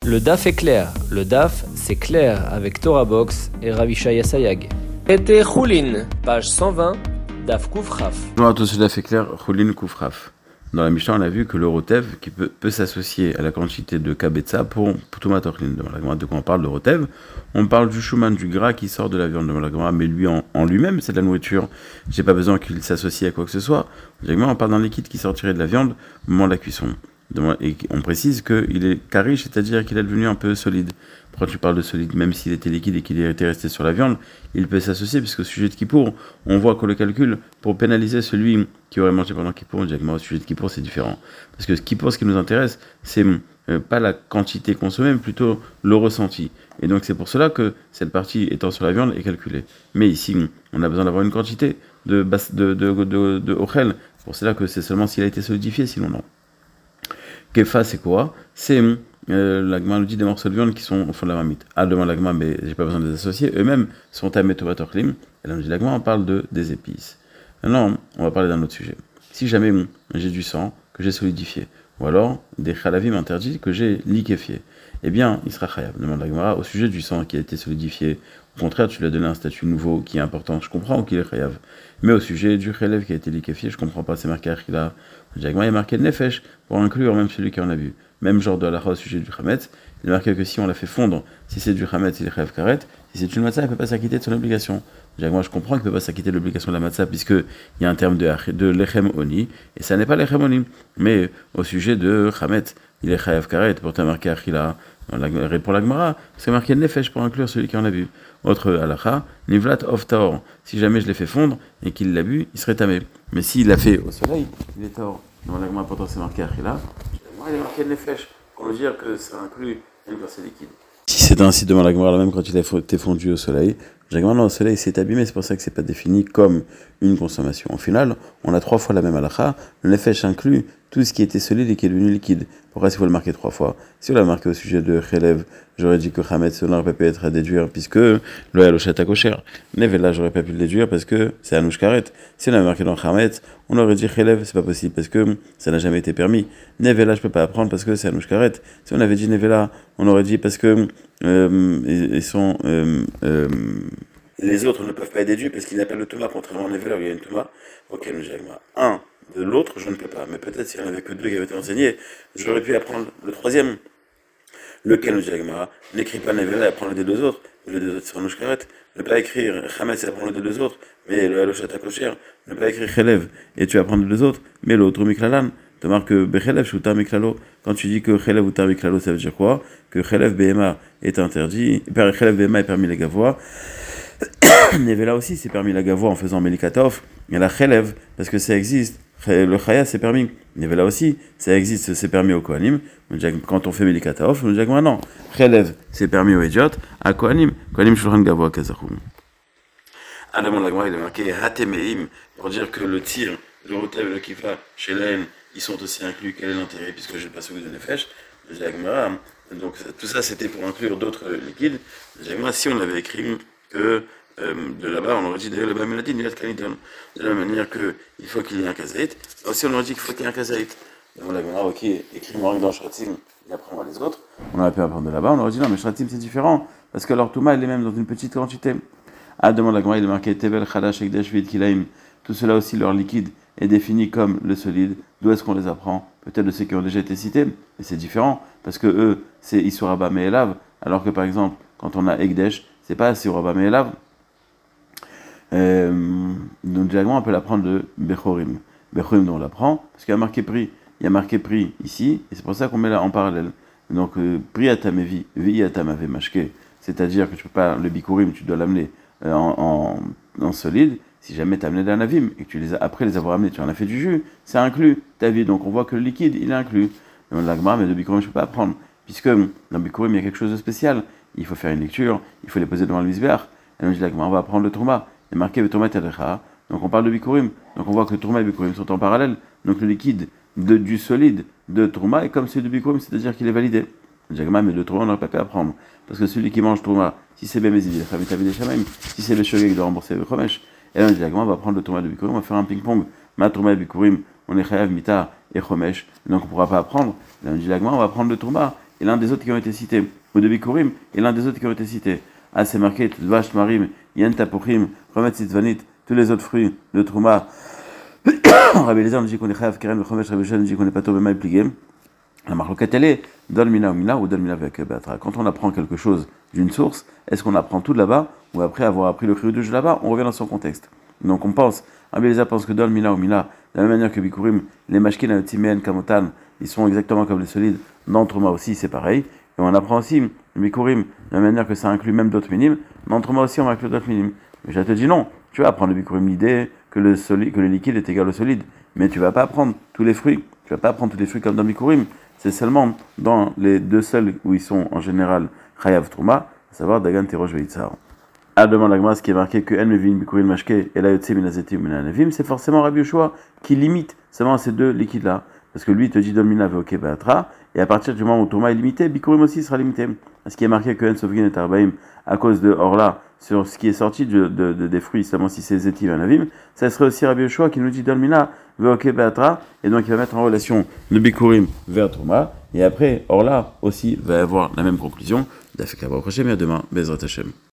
Le DAF est clair. Le DAF, c'est clair avec Torah Box et Ravishaya Sayag. Été Choulin, page 120, DAF Koufraf. Bonjour à tous, le DAF est clair, Choulin Koufraf. Dans la Mishnah, on a vu que le Rotev qui peut s'associer à la quantité de Kabetza pour Touma Tochlin. Dans la Gemara, de quoi on parle de Rotev? On parle du Shuman, du gras qui sort de la viande. Dans la Gemara, mais lui en lui-même, c'est de la nourriture. J'ai pas besoin qu'il s'associe à quoi que ce soit. On parle d'un liquide qui sortirait de la viande au moment de la cuisson. Et on précise qu'il est karish, c'est-à-dire qu'il est devenu un peu solide. Pourquoi tu parles de solide? Même s'il était liquide et qu'il était resté sur la viande, il peut s'associer, puisqu'au sujet de Kippour, on voit qu'on le calcule pour pénaliser celui qui aurait mangé pendant Kippour. On dit que au sujet de Kippour, c'est différent. Parce que Kippour, ce qui nous intéresse, c'est pas la quantité consommée, mais plutôt le ressenti. Et donc c'est pour cela que cette partie étant sur la viande est calculée. Mais ici, on a besoin d'avoir une quantité de ochel. Pour cela que c'est seulement s'il a été solidifié, sinon non. Kefa, c'est quoi? C'est l'agma nous dit des morceaux de viande qui sont au fond de la marmite. Ah, demande l'agma, mais j'ai pas besoin de les associer. Eux-mêmes sont tamés tovatoklim. Et là, on dit l'agma, on parle des épices. Maintenant, on va parler d'un autre sujet. Si jamais j'ai du sang que j'ai solidifié, ou alors des chalavim interdits que j'ai liquéfiés, eh bien, il sera chayav. Demande l'agma au sujet du sang qui a été solidifié. Au contraire, tu lui as donné un statut nouveau qui est important. Je comprends qu'il est chayav. Mais au sujet du chalev qui a été liquéfié, je comprends pas. C'est marqué achila. Il y a marqué nefesh pour inclure même celui qui en a vu. Même genre de halakha au sujet du chametz, il est marqué que si on l'a fait fondre, si c'est du chametz, il est chayav karet. Si c'est une matzah, il ne peut pas s'acquitter de son obligation. Moi, je comprends qu'il ne peut pas s'acquitter de l'obligation de la matzah, puisqu'il y a un terme de lechem oni, et ça n'est pas lechem oni. Mais au sujet de chametz, il est chayav karet, pourtant marqué achila. Pour la Gemara, c'est marqué nefesh pour inclure celui qui en a bu. Autre halakha, nivlat of taor. Si jamais je l'ai fait fondre et qu'il l'a bu, il serait tamé. Mais s'il l'a fait au soleil, il est taor. Dans la Gemara, pourtant c'est marqué achila. Il est marqué nefesh pour dire que ça inclut même quand c'est liquide. Si c'est ainsi devant la Gemara, même quand il a été fondu au soleil, non, au soleil c'est abîmé, c'est pour ça que c'est pas défini comme une consommation. Au final, on a 3 fois la même halakha. Le nefesh inclut tout ce qui était solide et qui est devenu liquide. Pourquoi s'il faut le marquer 3 fois? Si on l'a marqué au sujet de chelev, j'aurais dit que chametz n'aurait pas pu être à déduire puisque le haloshat kosher. Nevela, j'aurais pas pu le déduire parce que c'est anouch karet. Si on avait marqué dans chametz, on aurait dit chelev, c'est pas possible parce que ça n'a jamais été permis. Nevela, je peux pas apprendre parce que c'est anouch karet. Si on avait dit nevela, on aurait dit parce que les autres ne peuvent pas être déduits parce qu'ils n'appellent le Touma, contrairement à Nevela où il y a une Touma. Ok, nous j'ai un. De l'autre, je ne peux pas. Mais peut-être s'il n'y en avait que 2 qui avaient été enseignés, j'aurais pu apprendre le 3e. Lequel nous dit l'Agmara? N'écris pas Nevela et apprends le des 2 autres. Les 2 autres, c'est Anouch Karet. Ne pas écrire Chametz et apprendre le des 2 autres. Mais le Haloshat Kosher. Ne pas écrire Chelev et tu apprends les 2 autres. Mais l'autre, Miklalan. Tu marques que Bechelev, Shutar Miklalo. Quand tu dis que Chelev ou Tar Miklalo, ça veut dire quoi? Que Chelev Behema est interdit. Chelev Behema est permis les gavois. Nevela aussi, c'est permis la gavois en faisant Melikatov. Et la Chelev, parce que ça existe. Le chaya c'est permis. Nevela aussi, ça existe, c'est permis au Kohanim. Quand on fait Melikataof, on dit que non. Chelev, c'est permis aux idiotes. À Kohanim, Kohanim Shulchan Gavoa Kazachum. Adam Lagma, il est marqué Hatemeim, pour dire que le tir, le rotev, le kifa, chez l'Ain, ils sont aussi inclus. Quel est l'intérêt? Puisque je le passe au de Nefesh. Donc tout ça, c'était pour inclure d'autres liquides. Si on avait écrit que de là-bas, on aurait dit d'ailleurs là-bas, Meladi, de la même manière qu'il faut qu'il y ait un kazaït. Aussi, on aurait dit qu'il faut qu'il y ait un kazaït. On l'a dit, ok, écris-moi dans Shratim, et après on va les autres. On aurait pu apprendre de là-bas, on aurait dit non, mais Shratim c'est différent, parce que alors Touma, elle est même dans une petite quantité. Ah, demande la Gemara, il est marqué Tevel, Khalash, Ekdesh, Vid, Kilaim. Tout cela aussi, leur liquide est défini comme le solide. D'où est-ce qu'on les apprend? Peut-être de ceux qui ont déjà été cités, mais c'est différent, parce que eux, c'est Isuraba Me'elav, alors que par exemple, quand on a Ekdesh, c'est pas Isuraba Me'elav. Donc directement on peut l'apprendre de Bechorim. Bechorim dont on l'apprend, parce qu'il y a marqué prix. Il y a marqué prix ici, et c'est pour ça qu'on met là en parallèle. Donc prix atamevi, vi atamave mashke, c'est-à-dire que tu peux pas, le bikurim, tu dois l'amener en solide. Si jamais tu as amené d'un navim, et que tu les as, après les avoir amenés, tu en as fait du jus, c'est inclus ta vie. Donc on voit que le liquide, il est inclus. L'agma, mais de bikurim, je peux pas apprendre, puisque dans le bikurim, il y a quelque chose de spécial. Il faut faire une lecture, il faut les poser devant le misbeach. Et donc l'agma, on va apprendre le tourma. Il est marqué Tourma Tadrecha, donc on parle de Bikurim, donc on voit que le Tourma et Bikurim sont en parallèle, donc le liquide du solide de Tourma est comme celui de Bikurim, c'est-à-dire qu'il est validé. Jagma, mais le Tourma on n'aurait pas pu apprendre, parce que celui qui mange Tourma, si c'est Bémézid, il est Chavitavi des Shamaim, si c'est le Shogeg, il doit rembourser le Chomesh, et là Jagma va prendre le Tourma de Bikurim, on va faire un ping-pong, Ma Tourma et Bikurim, on est Chayav, Mita et Chomesh, donc on ne pourra pas apprendre, là Jagma, on va prendre le Tourma, et l'un des autres qui ont été cités, ou de Bikurim et l'un des autres qui ont été cités. Ah, c'est marqué Dvash Marim, Yen Tapuchim, Chometz Tzvanit, tous les autres fruits de Trouma. Rabbi Eliezer nous dit qu'on est Chayav Keren, Chometz Rabbi Shel nous dit qu'on est pas Tobema et Pligem. La marloquette, elle est Dol Mina ou Mina ou Dol Mina avec Beatra. Quand on apprend quelque chose d'une source, est-ce qu'on apprend tout de là-bas, ou après avoir appris le Chiyudush là-bas, on revient dans son contexte. Donc on pense, Rabbi Eliezer pense que Dol Mina ou Mina, de la même manière que Bikurim, les Mashkin, les Timen, Kamotan, ils sont exactement comme les solides. Dans Trouma aussi, c'est pareil. Et on apprend aussi, Bikurim, de la même manière que ça inclut même d'autres minimes. Dans Trouma aussi, on va inclure d'autres minimes. Mais je te dis non, tu vas apprendre le Bikurim l'idée que le liquide est égal au solide. Mais tu vas pas apprendre tous les fruits. Tu vas pas apprendre tous les fruits comme dans Bikurim. C'est seulement dans les deux seuls où ils sont en général Chayav Trouma, à savoir Dagan, Terosh, Veitzar. À demande la ce qui est marqué que En Mevin, Bikurim, Mashke, et la Yotse, Minazetim, Minanavim, c'est forcément Rabbi Yoshua qui limite seulement ces deux liquides-là. Parce que lui, il te dit Dolmina, Veoke, Beatra, et à partir du moment où Trouma est limité, Bikurim aussi sera limité. Ce qui est marqué que En Sovgin et Arbaim, à cause de Orla, sur ce qui est sorti des fruits, seulement si c'est Zetiv, Anavim, ça serait aussi Rabbi Yoshua qui nous dit Dolmina, Veoke, Beatra, et donc il va mettre en relation le Bikurim vers Trouma, et après, Orla aussi va avoir la même conclusion. D'Afek Abba Hashem, et à demain, Bezrat Hashem.